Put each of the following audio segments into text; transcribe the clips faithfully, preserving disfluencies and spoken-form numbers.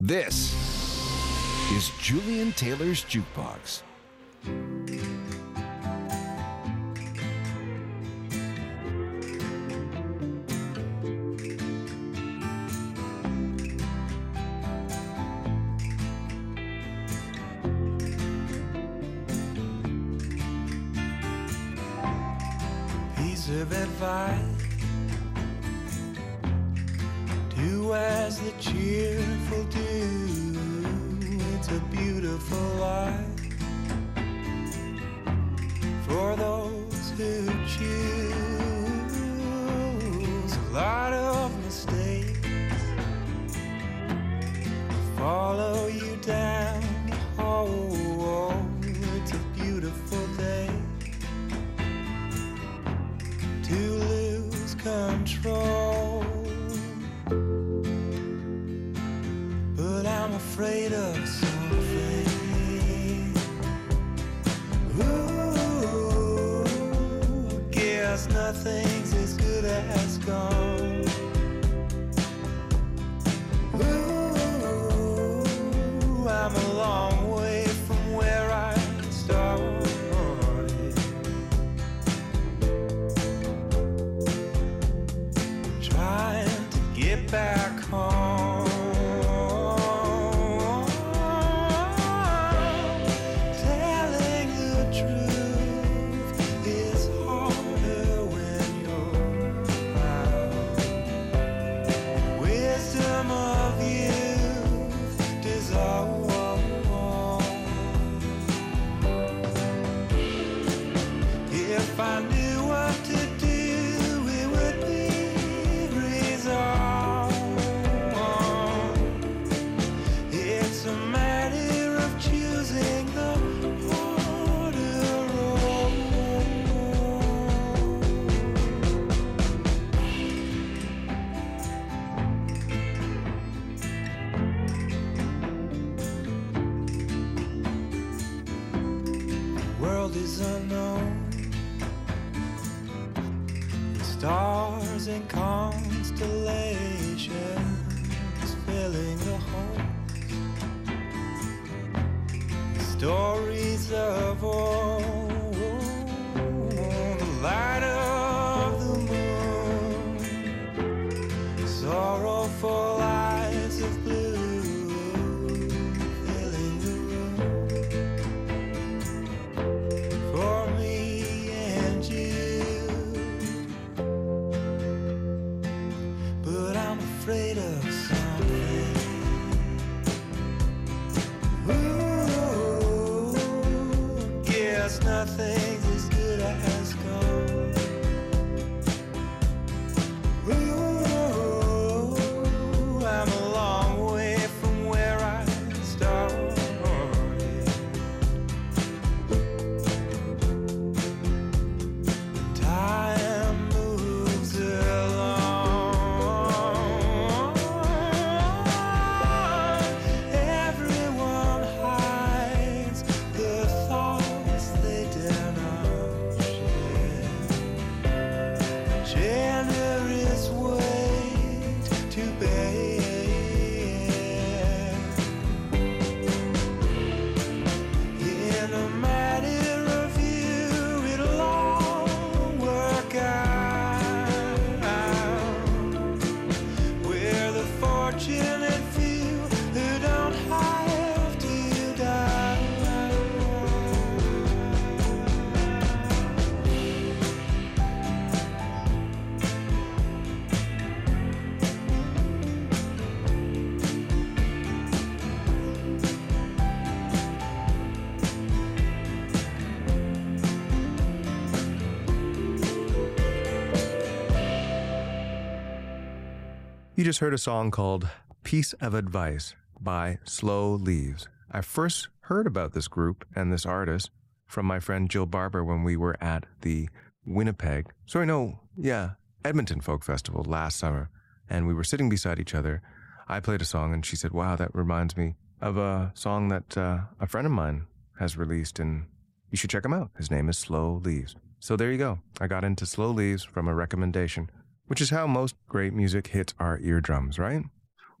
This is Julian Taylor's Jukebox. Piece of advice: do as the cheerful do. It's a beautiful life for those who choose. A lot of mistakes follow you down the hole. It's a beautiful day to lose control. But I'm afraid of something. Ooh, guess nothing's as good as gone. Ooh, I'm a long way from where I started. Trying to get back home. If I knew what to do, it would be resolved. It's a matter of choosing the harder road. The world is unknown. Stars and constellations filling the holes. Stories of old, the light of the moon, sorrowful eyes of blue filling the room for me and you. Afraid of something. Ooh, guess nothing's as good as gone. Ooh, I'm a long way from where I started. Time moves along. You just heard a song called Piece of Advice by Slow Leaves. I first heard about this group and this artist from my friend Jill Barber when we were at the Winnipeg, sorry, no, yeah, Edmonton Folk Festival last summer. And we were sitting beside each other. I played a song and she said, wow, that reminds me of a song that uh, a friend of mine has released and you should check him out. His name is Slow Leaves. So there you go. I got into Slow Leaves from a recommendation, which is how most great music hits our eardrums, right?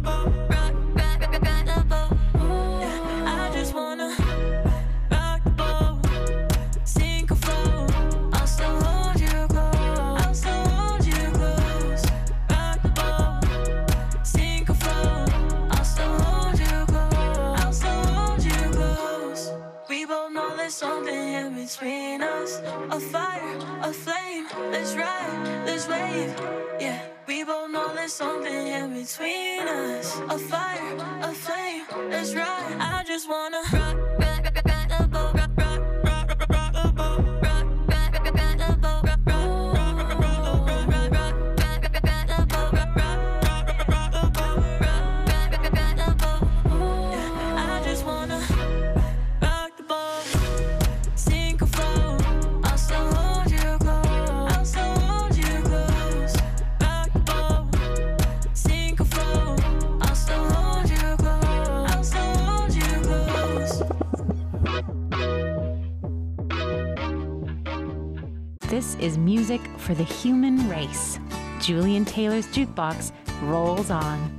boat, rock, rock, rock, rock the boat. Yeah, I just wanna rock the boat, sink or float. I'll still hold you close. I'll still hold you close. Rock the boat, sink or float. I'll still hold you close. I'll still hold you close. We both know there's something in between us. A fire, a flame. Let's ride, let's wave. Yeah, we both know there's something in between us. A fire, a flame. Let's ride. I just wanna rock, rock, rock, rock the boat. Rock, rock, rock, rock, rock the boat. Rock, rock, rock, rock the boat. Rock, rock, rock, rock, rock, rock, rock, rock, rock, rock the boat. Rock, rock, rock, rock, rock the boat. Rock, rock, rock, rock the boat. Yeah, I just wanna rock the boat, sink or float. I'll still hold you close. I'll still hold you close. Rock the boat, sink or float. I'll still hold you close. I'll still hold you close. This is music for the human race. Julian Taylor's Jukebox rolls on.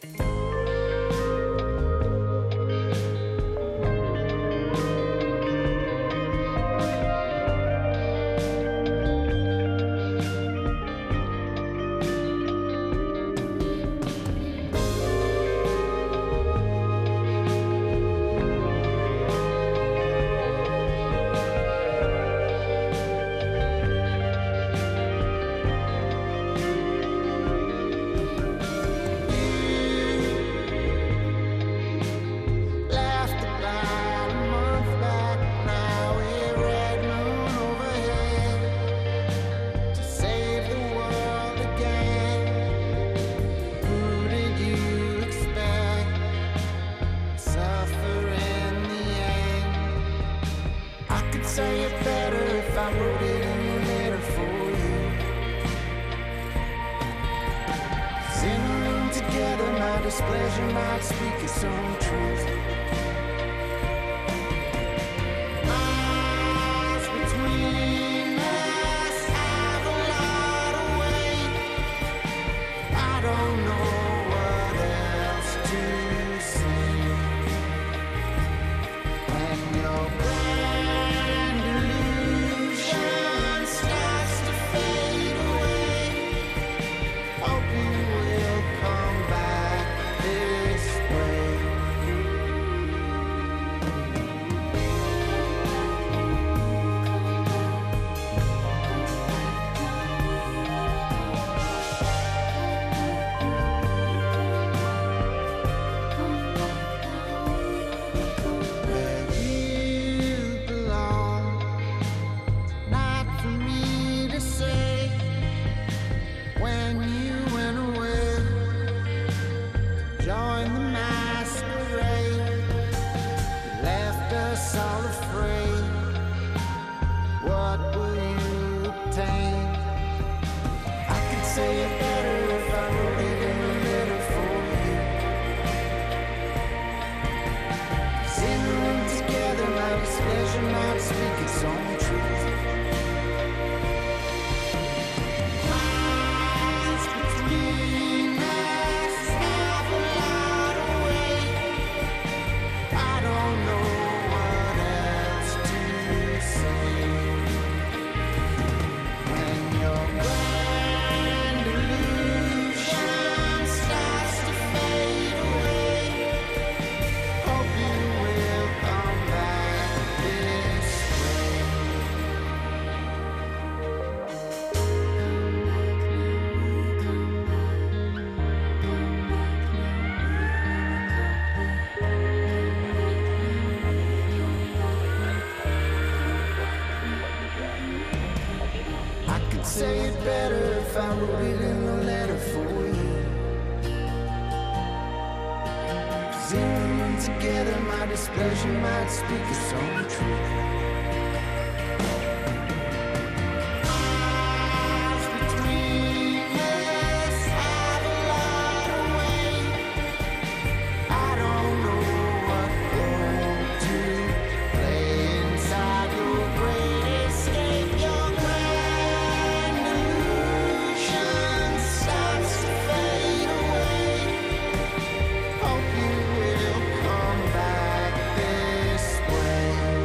Left about a month back, now we're red moon overhead to save the world again. Who did you expect? Suffer in the end. I could say it better if I wrote it in a letter for you. In a room together, my displeasure might speak its own truth. Miles between us have a lot of weight. I don't know what else to say. When your grand illusion starts to fade away, hope you will come back this way. Where you belong, not for me to say. When you went away, join the masquerade, left us all afraid. What will you obtain? I could say it better if I wrote it in a letter for you. say it better if I wrote it in a letter for you. 'Cause in the room together, my displeasure might speak a song of truth. Miles between us have a lot of weight. I don't know what role to play inside your great escape. Your grand illusion starts to fade away. Hope you will come back this way.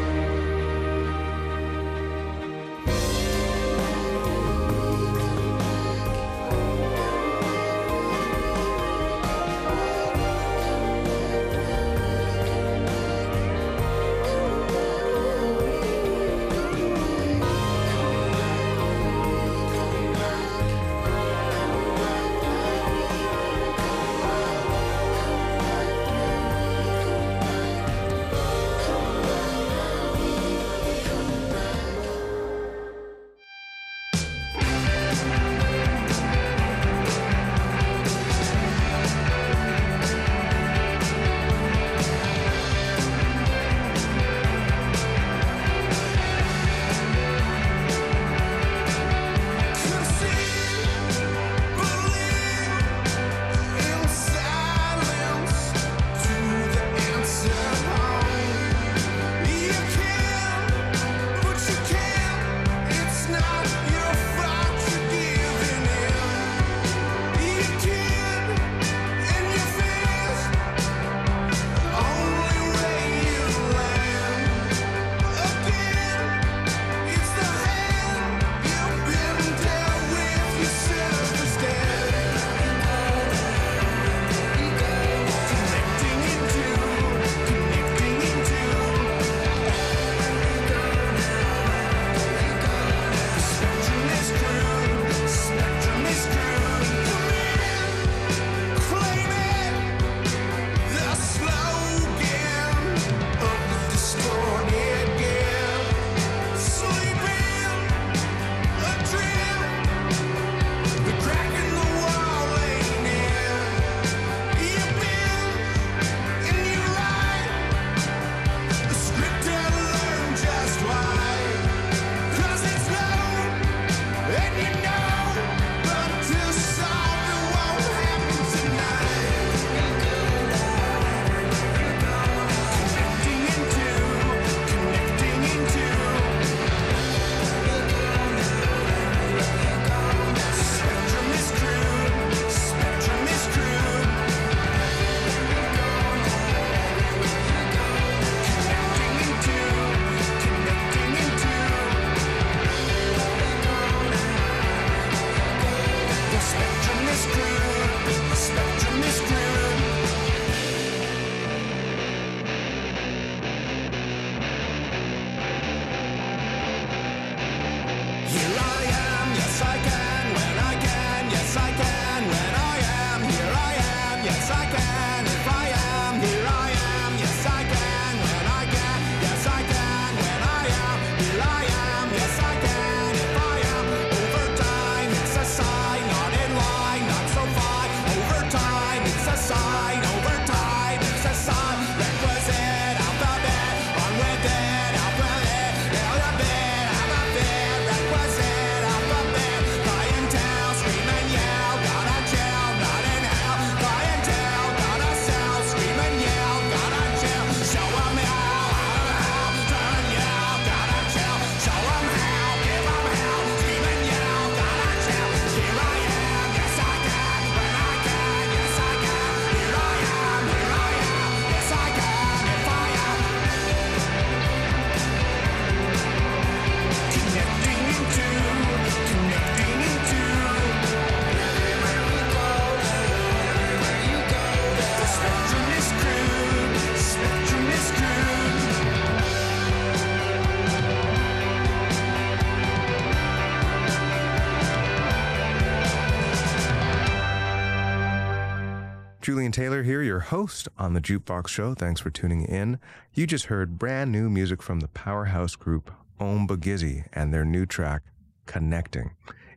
Julian Taylor here, your host on the Jukebox Show. Thanks for tuning in. You just heard brand new music from the powerhouse group Ombagizzy and their new track, Connecting.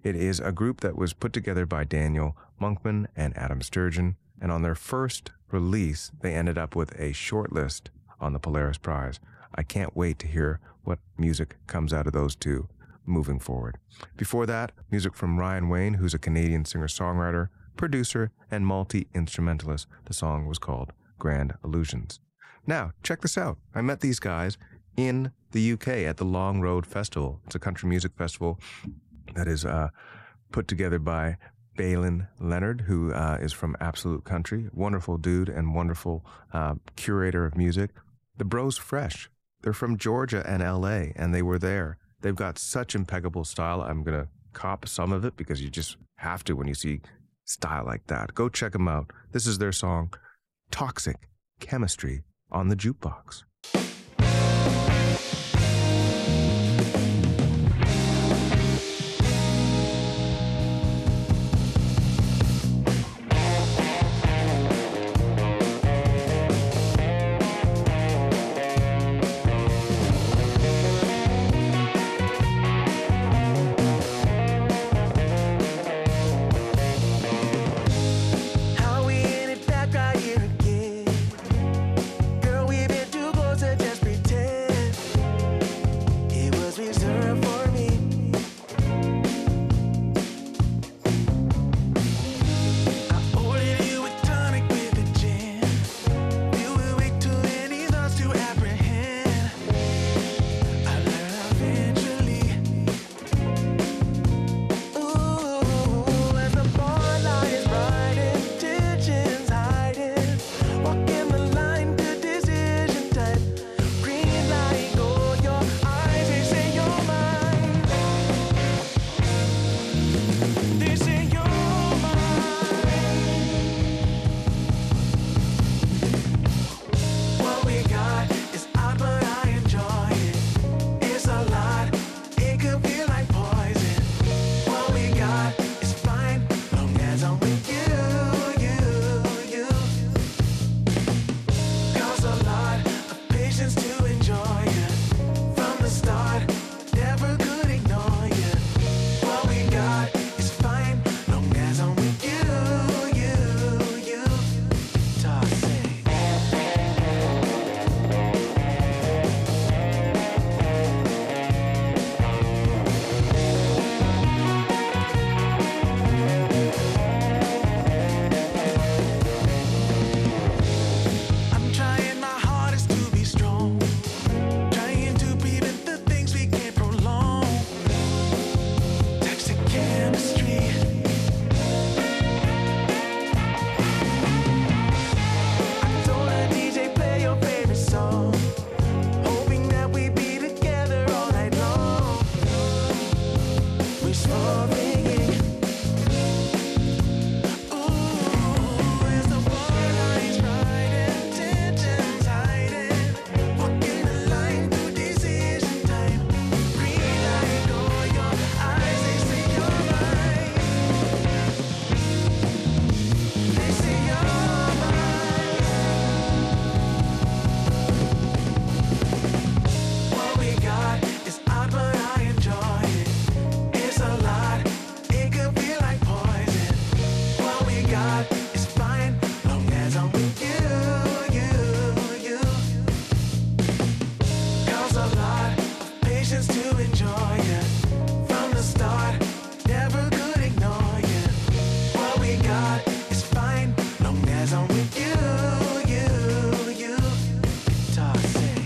It is a group that was put together by Daniel Monkman and Adam Sturgeon, and on their first release, they ended up with a short list on the Polaris Prize. I can't wait to hear what music comes out of those two moving forward. Before that, music from Ryan Wayne, who's a Canadian singer-songwriter, producer, and multi-instrumentalist. The song was called Grand Illusions. Now, check this out. I met these guys in the U K at the Long Road Festival. It's a country music festival that is uh, put together by Balin Leonard, who uh, is from Absolute Country. Wonderful dude and wonderful uh, curator of music. The Bros Fresh. They're from Georgia and L A, and they were there. They've got such impeccable style. I'm going to cop some of it because you just have to when you see style like that. Go check them out. This is their song, Toxic Chemistry, on the Jukebox. How we in it back right here again? Girl, we've been too close to just pretend it was reserved for me. I ordered you a tonic with a gin. You will wait till any thoughts to apprehend. I learned eventually. Ooh, as the bar lies bright, intentions hiding. Walking the line to decision time. Green light, go, your eyes, they say you're mine. They say you're mine. What we got is odd, but I enjoy it. It's a lot, it could feel like poison. What we got is fine, long as I'm with you, you, you. Cost a lot of patience to enjoy you. From the start, never could ignore you. What we got is fine, long as I'm with you, you, you. Toxic. I'm trying my hardest to be strong, trying to prevent the things we can't prolong. Toxic chemistry. I told the D J play your favorite song, hoping that we be together all night long. Wishful thinking. Ooh, as the bar lights bright, intentions hiding. Walking the line to decision time. Green light, go, your eyes, they say you're mine. They say you're mine. What we got is odd, but I enjoy it. It's a lot, it could feel like poison. What we got is fine, long as I'm with you, you, you. Cost a lot of patience to enjoy you. From the start, never could ignore you. What we got is fine, long as I'm with you, you, you. Toxic.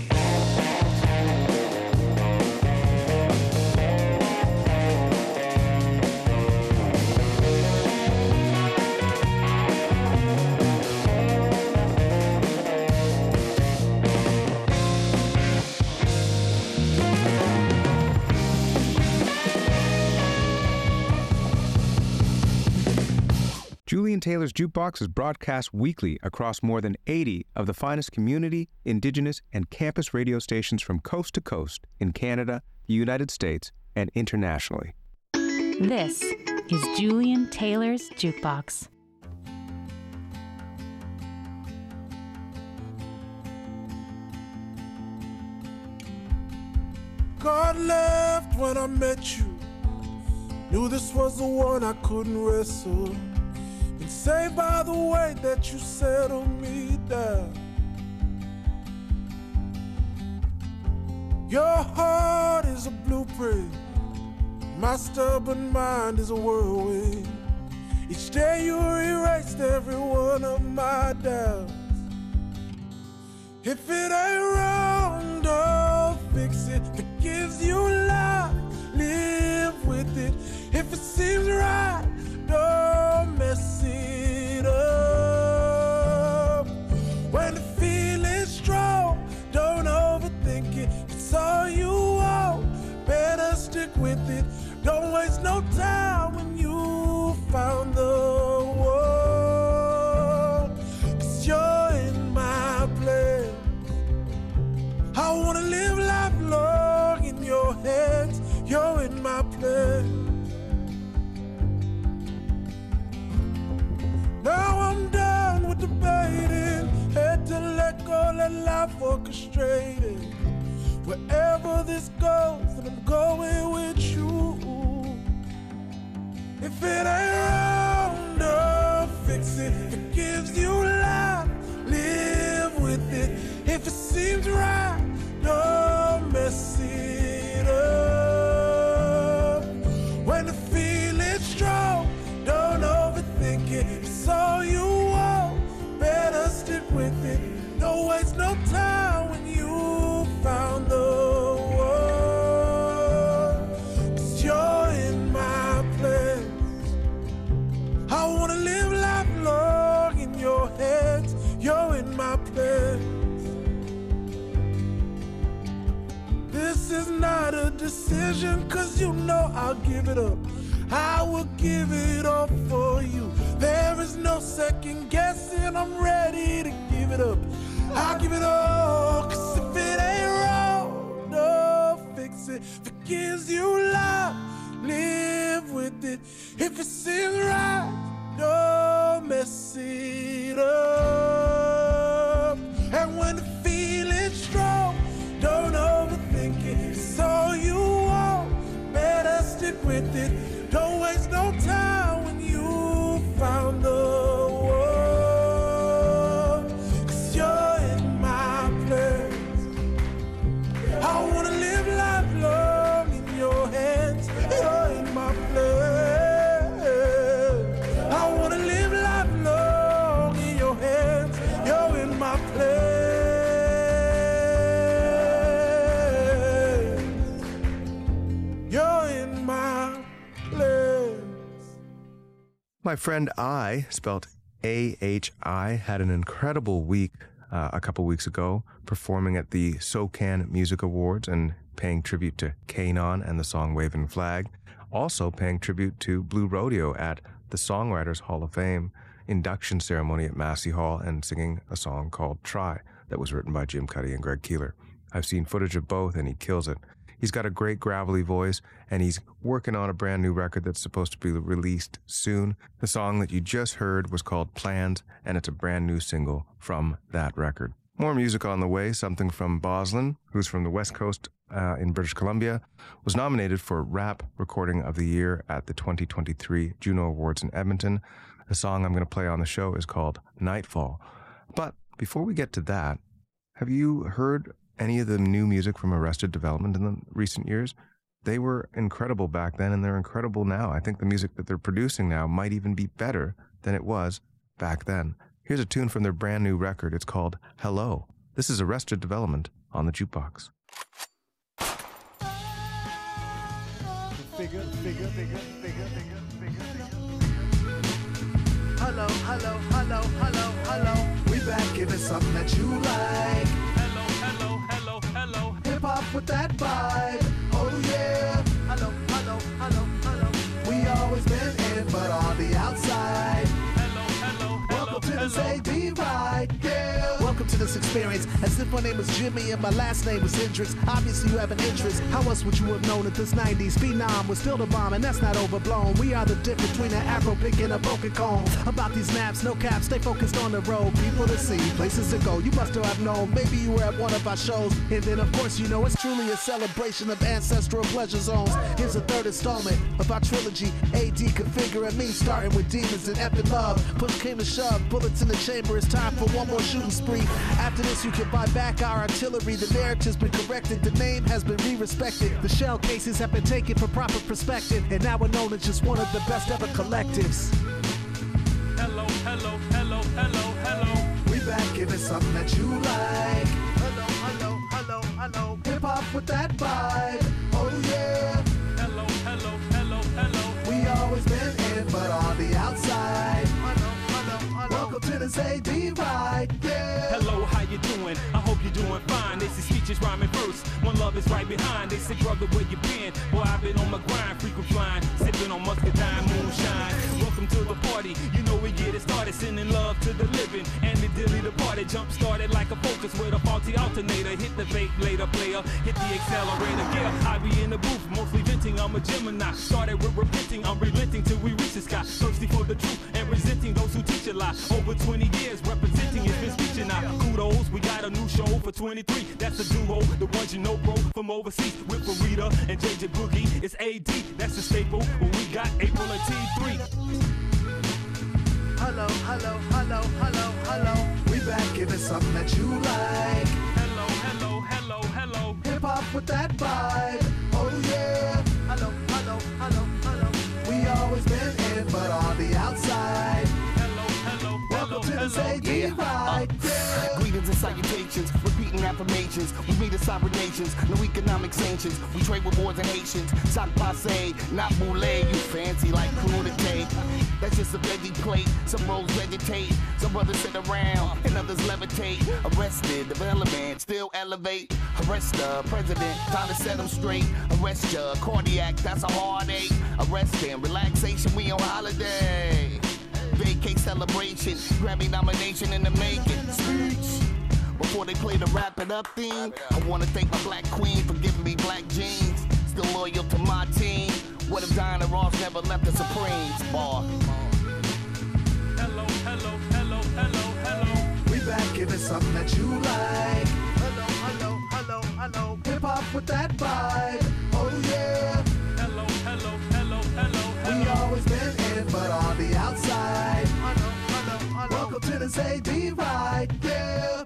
Julian Taylor's Jukebox is broadcast weekly across more than eighty of the finest community, indigenous, and campus radio stations from coast to coast in Canada, the United States, and internationally. This is Julian Taylor's Jukebox. God left when I met you. Knew this was the one I couldn't wrestle. Been saved by the way that you settled me down. Your heart is a blueprint. My stubborn mind is a whirlwind. Each day you erased every one of my doubts. If it ain't wrong, don't fix it. If it gives you life, live with it. If it seems right, don't mess it up. When the feeling's strong, don't overthink it. If it's all you want, better stick with it. Don't waste no time when you found the one. Cause you're in my plan. I wanna live life long in your hands. You're in my plan. Now I'm done with debating. Had to let go, let life orchestrate. Wherever this goes, then I'm going with you. If it ain't wrong, don't fix it. If it gives you life, live with it. If it seems right, don't mess it up. When the feeling's strong, don't overthink it. If it's all you want, better stick with it. Don't waste no time when you found the one. Cause you're in my plans. I wanna live life long in your hands. You're in my plans. This is not a decision, cause you know I'll give it up. I will give it all for you. There is no second guessing, I'm ready to give it up. I'll give it all, cause if it ain't wrong, don't fix it. If it gives you life, live with it. If it seems right, don't mess it up. And when the feeling's strong, don't overthink it. It's all you want, better stick with it. Don't waste no time when you found the one. Cause you're in my plans. I wanna live life long in your hands. You're in my plans. I wanna live life long in your hands. You're in my plans. You're in my plans. My friend I, spelt A H I, had an incredible week uh, a couple weeks ago, performing at the SoCan Music Awards and paying tribute to Kanon and the song Wavin' Flag. Also paying tribute to Blue Rodeo at the Songwriters Hall of Fame induction ceremony at Massey Hall and singing a song called Try that was written by Jim Cuddy and Greg Keeler. I've seen footage of both and he kills it. He's got a great gravelly voice, and he's working on a brand new record that's supposed to be released soon. The song that you just heard was called Plans, and it's a brand new single from that record. More music on the way, something from Boslin, who's from the West Coast uh, in British Columbia, was nominated for Rap Recording of the Year at the twenty twenty-three Juno Awards in Edmonton. The song I'm going to play on the show is called Nightfall. But before we get to that, have you heard any of the new music from Arrested Development in the recent years? They were incredible back then, and they're incredible now. I think the music that they're producing now might even be better than it was back then. Here's a tune from their brand new record. It's called Hello. This is Arrested Development on the Jukebox. Figure, figure, figure, figure, figure, figure, hello, hello, hello, hello, hello. We back giving something that you like. Hello, hello, hello, hello. Hip hop with that vibe. Oh yeah. Hello, hello, hello, hello. We always been in, but on the outside. Hello, hello, hello, Welcome to hello. the Say Be Right, yeah. Welcome to the this experience as if my name was Jimmy and my last name was Hendrix. Obviously you have an interest. How else would you have known that this nineties phenom was still the bomb, and that's not overblown. We are the difference between an afro pick and a broken cone. About these maps, no cap, stay focused on the road. People to see, places to go. You must have known. Maybe you were at one of our shows. And then of course you know it's truly a celebration of ancestral pleasure zones. Here's a third installment of our trilogy. A D configuring me, starting with demons and epic love. Push came to shove, bullets in the chamber. It's time for one more shooting spree. After this you can buy back our artillery. The narrative's been corrected, the name has been re-respected. The shell cases have been taken for proper perspective, and now we're known as just one of the best ever collectives. Hello, hello, hello, hello, hello. We back giving something that you like. Hello, hello, hello, hello. Hip hop with that vibe. Oh yeah. Hello, hello, hello, hello. We always been in, but on the outside. Hello, hello, hello. Welcome to this A D ride. Yeah. Hello, how you doing? I hope you're doing fine. They say speeches rhyming first. One love is right behind. They say, brother, where you been? Boy, I've been on my grind, frequent flying, sipping on muscadine moonshine. Welcome to the party. You know we get it started, sending love to the living and the dilly the party. Jump started like a focus with a faulty alternator. Hit the vape later, player. Hit the accelerator. Yeah, I be in the booth, mostly venting. I'm a Gemini. Started with repenting. I'm relenting till we reach the sky. Thirsty for the truth and resenting those who teach a lie. Over twenty years representing it's been speeching now. Kudos, we got a new show for twenty-three. That's a duo, the ones you know, bro, from overseas. With Farida and J J Boogie. It's A D, that's a staple. Well, we got April and T three. Hello, hello, hello, hello, hello. We back giving something that you like. Hello, hello, hello, hello. Hip hop with that vibe. Oh yeah. Hello, hello, hello, hello. We always been in, but on the outside. Hello, hello, Welcome to hello, this A D Yeah. ride. Yeah. Greetings and salutations, repeating affirmations. We meet as sovereign nations, no economic sanctions. We trade with wars and Haitians. Sock passe, not boule. You fancy like crudité. That's just a veggie plate. Some roles vegetate, some brothers sit around, and others levitate. Arrested, development, still elevate. Arrest the president, time to set him straight. Arrest ya, cardiac, that's a heartache. Arrest him, relaxation, we on holiday. Vacate celebration, Grammy nomination in the making. Speech. Before they play the wrap it up theme, I wanna thank my black queen for giving me black jeans. Still loyal to my team. What if Diana Ross never left the Supremes? Bar. hello, hello, hello, hello, hello. We back giving something that you like. Hello, hello, hello, hello. Hip hop with that vibe. Oh yeah. Hello, hello, hello, hello, hello. We always been in, but on the outside. Hello, hello, hello. Welcome to this A D ride. Yeah.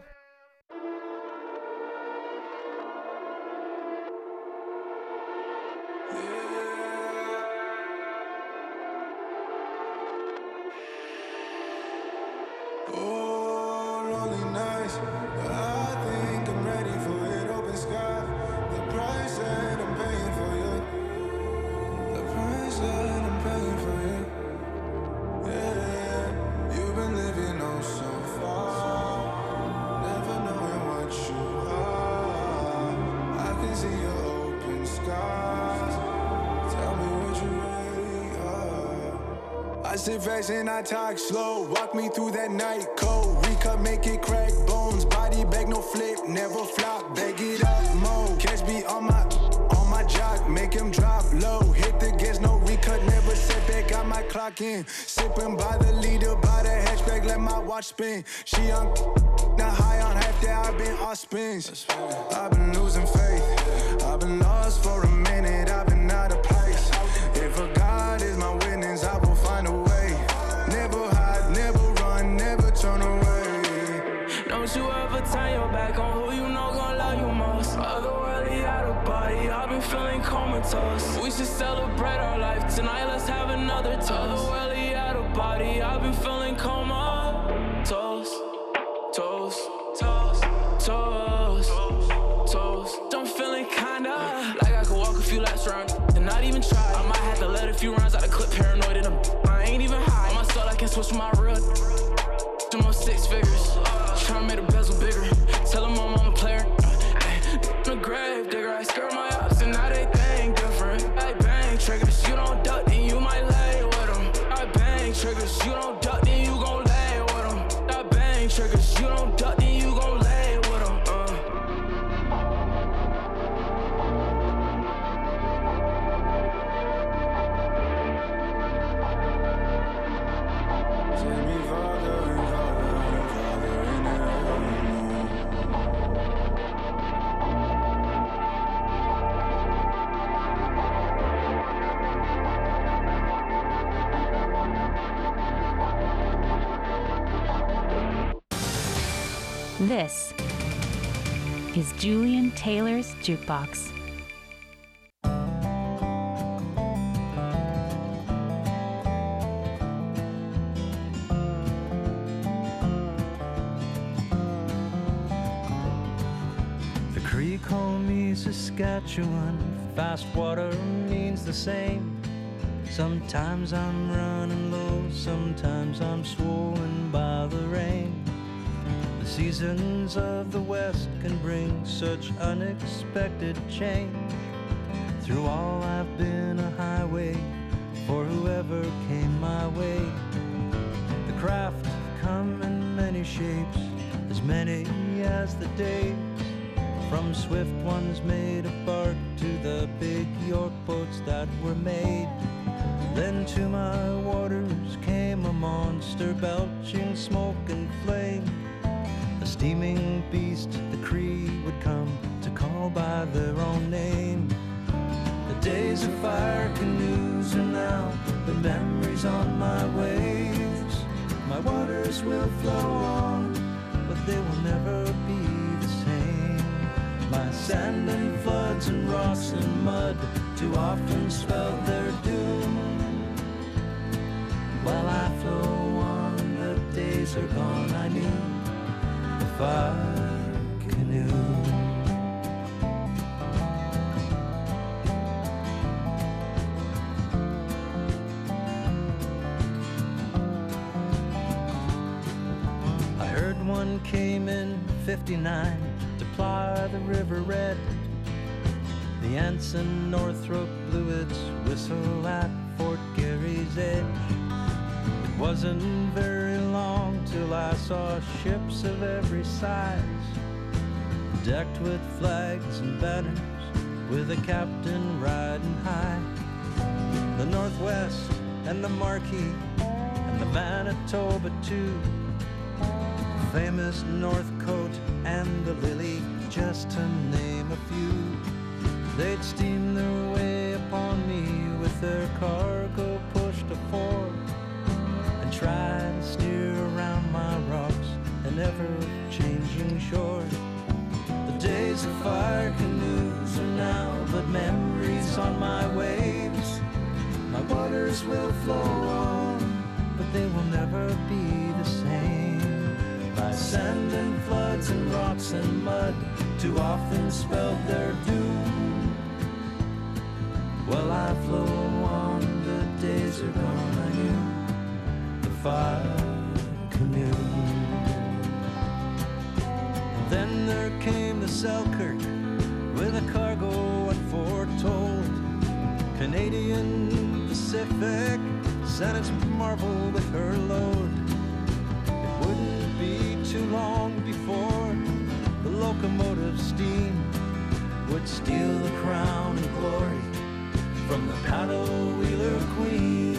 Oh, lonely nights, but I think I'm ready for it. Open sky, the price that I'm paying for you, the price that I'm paying for you. Yeah, you've been living oh so far, never knowing what you are. I can see your open skies. Tell me what you really are. I sit fast and I talk slow. Walk me through that night cold. Recut, make it crack bones. Body bag, no flip, never flop. Bag it up, mo. Catch me on my on my jock. Make him drop low. Hit the gas, no recut, never set back. Got my clock in. Sipping by the leader, by the hatchback. Let my watch spin. She on not high on half that. I've been off spins. I've been losing faith. I've been lost for a minute. I've been out of place. If a God is my witness, I will find a way. Never hide, never run, never turn away. Don't you ever turn your back on who you know gon' love you most. Otherworldly, out of body, I've been feeling comatose. We should celebrate our life tonight, let's have another toast. Otherworldly, out of body, I've been feeling comatose. Toast, toast, toast, toast. I'm feeling kinda like I could walk a few laps around and not even try. I might have to let a few rounds out of clip, paranoid in a I ain't even high. On my soul, I can switch my real to my six figures. Tryna make the bezel bigger. Tell them I'm a player. I'm a grave digger. I skirt my ups and now they think different. I bang triggers. You don't duck, then you might lay with them. I bang triggers. You don't duck, then you gon' lay with them. I bang triggers. You don't duck, then you gon' lay This is Julian Taylor's Jukebox. The Cree call me Saskatchewan. Fast water means the same. Sometimes I'm running low, sometimes I'm swollen by the rain. The seasons of the West can bring such unexpected change. Through all I've been a highway for whoever came my way. The craft have come in many shapes, as many as the days. From swift ones made of bark to the big York boats that were made. Then to my waters came a monster belching smoke and flame. A steaming beast the Cree would come to call by their own name. The days of fire canoes are now the memories on my waves. My waters will flow on, but they will never be the same. My sand and floods and rocks and mud too often spelled their doom. While I flow on, the days are gone, I knew the fire canoe. I heard one came in fifty-nine to ply the river red. The ensign Northrop blew its whistle at Fort Garry's edge. It wasn't very long till I saw ships of every size, decked with flags and banners, with a captain riding high. The Northwest and the Marquis and the Manitoba too, famous Northcote and the Lily, just to name a few. They'd steam their way upon me with their cargo pushed afore, and try to steer around my rocks and ever-changing shore. The days of fire canoes are now but memories on my waves. My waters will flow on, but they will never be the same. My sand and floods and rocks and mud too often spelled their doom. Well, I flow on, the days are gone, I knew the fire canoe. And then there came the Selkirk with a cargo unforetold. Canadian Pacific sent its marvel with her load. It wouldn't be too long before the locomotive steam would steal the crown and glory from the paddle wheeler queens.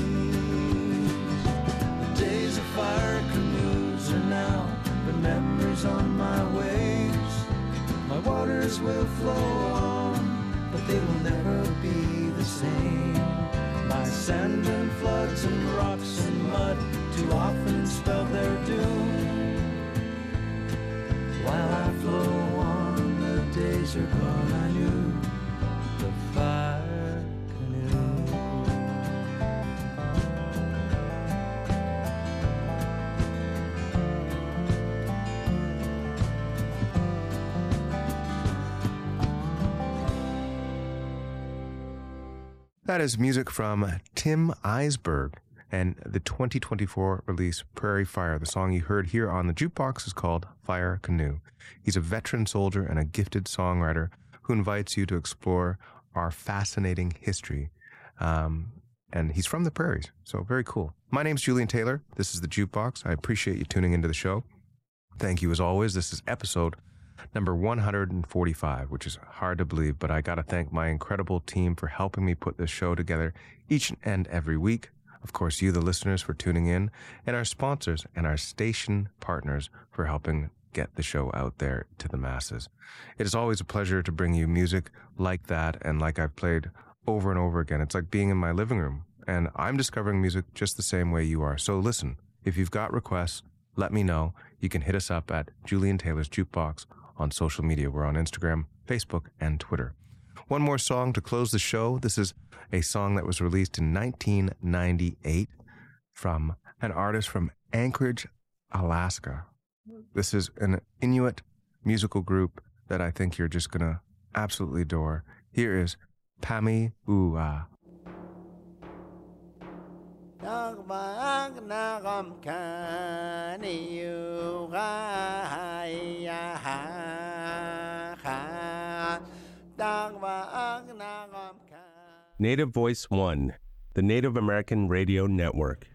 The days of fire canoes are now but memories on my waves. My waters will flow on, but they will never be the same. My sand and floods and rocks and mud too often spelled their doom. While I flow on, the days are gone, I knew the fire. That is music from Tim Eisberg and the twenty twenty-four release Prairie Fire. The song you heard here on the Jukebox is called Fire Canoe. He's a veteran soldier and a gifted songwriter who invites you to explore our fascinating history. Um, and he's from the prairies, so very cool. My name's Julian Taylor. This is the Jukebox. I appreciate you tuning into the show. Thank you as always. This is episode number one hundred forty-five, which is hard to believe, but I got to thank my incredible team for helping me put this show together each and every week. Of course, you, the listeners, for tuning in, and our sponsors and our station partners for helping get the show out there to the masses. It is always a pleasure to bring you music like that, and like I've played over and over again. It's like being in my living room, and I'm discovering music just the same way you are. So listen, if you've got requests, let me know. You can hit us up at Julian Taylor's Jukebox on social media. We're on Instagram, Facebook, and Twitter. One more song to close the show. This is a song that was released in nineteen ninety-eight from an artist from Anchorage, Alaska. This is an Inuit musical group that I think you're just going to absolutely adore. Here is Pami Ua. Native Voice One, the Native American Radio Network.